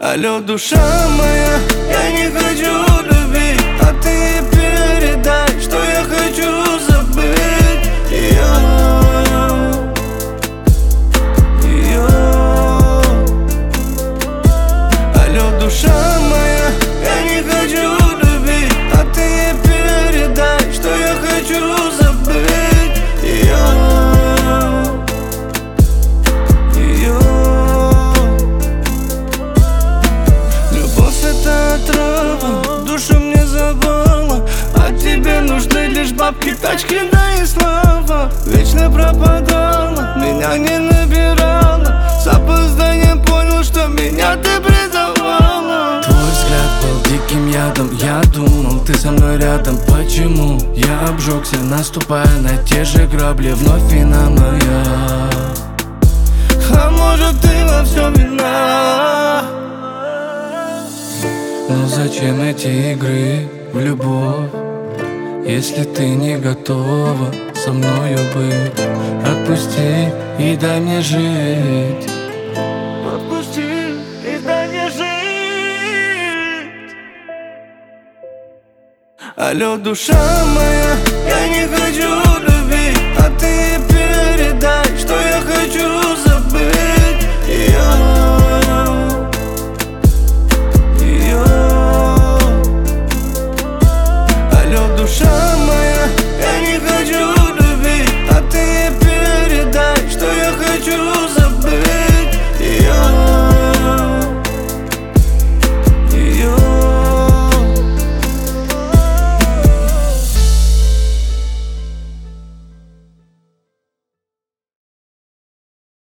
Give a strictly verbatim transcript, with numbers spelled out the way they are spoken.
Алло, душа моя, я не хочу любить, а ты передай, что я хочу забыть ее, ее. Алло, душа моя, я не хочу любить, а ты передай, что я хочу забыть ее, ее. Любовь — это отрава, душу мне забыла, а тебе нужны лишь бабки, тачки, да и слава. Вечно пропадала, меня не набирала, с опозданием понял, что меня ты предавала. Твой взгляд был диким ядом, я думал, ты со мной рядом. Почему я обжегся, наступая на те же грабли, вновь вина моя? А может, ты во всем вина? Но зачем эти игры в любовь, если ты не готова со мною быть? Отпусти и дай мне жить. Отпусти и дай мне жить. Алло, душа моя, я не хочу